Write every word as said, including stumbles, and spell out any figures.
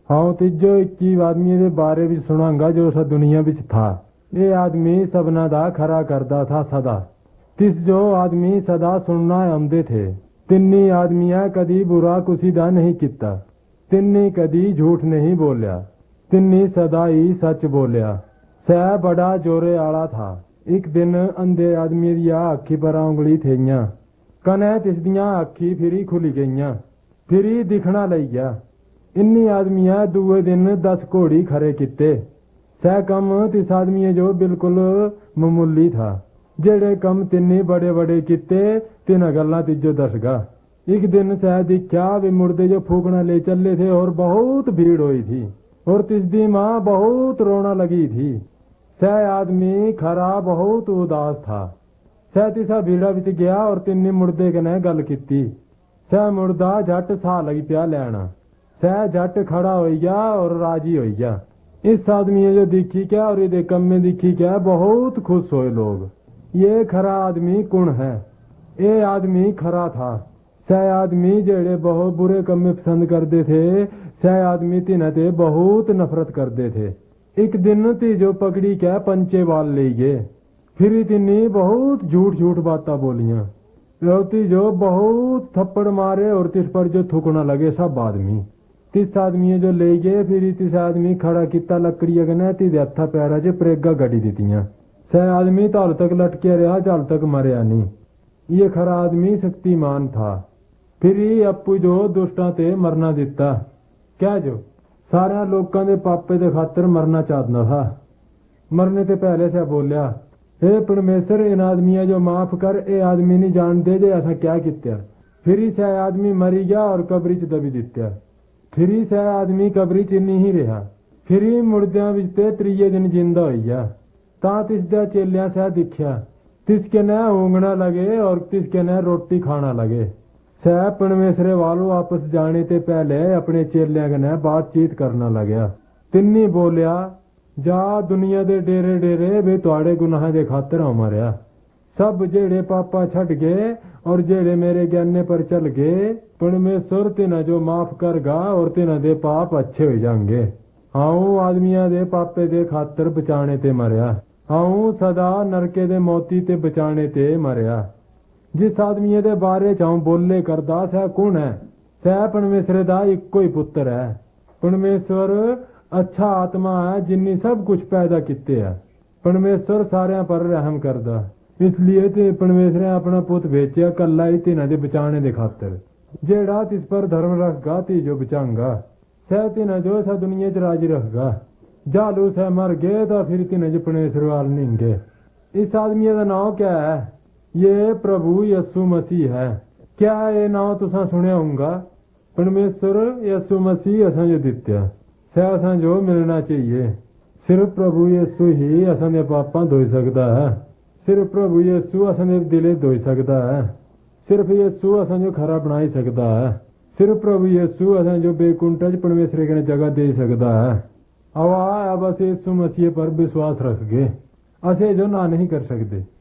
हाँ तीजो इक्की आदमी के बारे भी सुनांगा जो उस दुनिया विच था। ये आदमी सबना दा खरा करदा था सदा। तिस जो आदमी सदा सुनना आंदे थे। तिन्नी आदमिया कदी बुरा कुसी दा नहीं किता। तिन्नी कदी झूठ नहीं बोलिया। तिन्नी सदा ही सच बोलिया। सह बड़ा जोरे आला था। एक दिन अंधे आदमी दिया अखी पर उंगली थईयां। कने तिस दियां अखी फिरी खुली गईयां। फिरी दिखना लई गया। इन्नी आदमिया दूए दिन दस घोड़ी खरे किते। सह कम तिस आदमी जो बिल्कुल मामूली था। जेड़े कम तिन्नी बड़े बड़े किते तिन्हां गल्लां तिजो दसगा। एक दिन सह दिख्या वे मुर्दे जो फूकना ले चले थे और बहुत भीड़ हुई थी और तिसदी मां बहुत रोना लगी थी। सह आदमी खरा बहुत उदास था। सह तिसा भीड़ा विच गया और तिन्नी मुर्दे कने गल कीती। सह मुर्दा झट सा लगी पिया लैना। सह झट खड़ा हो गया और राजी हो गया। इस आदमी जो दिखी क्या और ये कम में दिखी क्या बहुत खुश हुए लोग। ये खरा आदमी कौन है? ये आदमी खरा था। सह आदमी जेड़े बहुत बुरे कम में पसंद करते थे सह आदमी तिन्हां ते बहुत नफरत करते थे। एक दिन तीजो पकड़ी क्या पंचे वाल ले गए। फिर तिन्नी बहुत झूठ झूठ बातें बोलियां। तीजो बहुत थप्पड़ मारे और तिस पर जो थूकना लगे सब आदमी। तिस आदमी जो ले गए फिर तिस आदमी खड़ा किता लकड़ी अगने तीदे हथा पैरा च प्रेगा गड़ी दितियां। सह आदमी ताल तक लटके रहा जल तक मरिया नहीं। ये खरा आदमी शक्तिमान था। फिर अप्पू जो दुष्टां ते मरना दिता। क्या जो सारे लोगों के पापे के खातर मरना चाहता था। मरने ते पहले से बोलिया हे परमेश्वर इन आदमिया जो माफ कर। ए आदमी नहीं जानते जे असा क्या कित्या। फिर सह आदमी मरी गया और कबरी च दबी दित्या। फिर सह आदमी कबरी च नहीं ही रहा। फिर मुर्दियां विच ते त्रीए दिन जिंदा हो गया। तां तिसदे चेलियां सह दिख्या। तिसके न ऊँगना लगे और तिसके न रोटी खाना लगे। सह परमेश्वर वालों वापस जाने ते पहले अपने चेलियां कने बातचीत करना लग्या। तिन्नी बोलिया जा दुनिया दे डेरे डेरे वे तुहाड़े गुनाह दे खातर आ मरिया। सब जेड़े पापा छड़ गए और जेड़े मेरे ज्ञाने पर चल गए परमेश्वर तिन्हां जो माफ करगा और तिन्हां दे पाप अच्छे हो जाएंगे। आऊं आदमिया दे पापे दे खातर बचाने ते मरिया। आऊं सदा नरके दे मोती ते बचाने ते मरिया। जिस आदमी दे बारे च आऊं बोले करदा सह कौन है? सह परमेश्वर दा इक्को ही पुत्र है। परमेश्वर अच्छा आत्मा है जिन्नी सब कुछ पैदा किते है। परमेश्वर सारे पर रहम करदा। इसलिए ते परमेश्वर ने अपना पुत भेजिया कल्ला ही तिन्हां दे बचाने दे खातर। जेड़ा तिस पर धर्म रखगा तीजो बचांगा। सह तिन्हां जो सा दुनिया च राजी रखगा। जालू सह मर गए तो फिर तिन्हां च परमेश्वर वाल नहीं गए। इस आदमी का नाम क्या है? ये प्रभु यीशु मसीह है। क्या ये नाम तुसा सुनिया होगा? परमेश्वर यीशु मसीह असा जो दित्या सह असा जो मिलना चाहिए। सिर्फ प्रभु यीशु ही असा दे पापा धोई सकता है। सिर्फ प्रभु यीशु असा दे दिले धोई सकता है। सिर्फ यीशु असा जो खरा बनाई सकता है। सिर्फ प्रभु यीशु असा जो बेकुंठा च परमेश्वर की जगह दे सकता है। अब अब अस यीशु मसीह पर विश्वास रख गए असे जो ना नहीं कर सकते।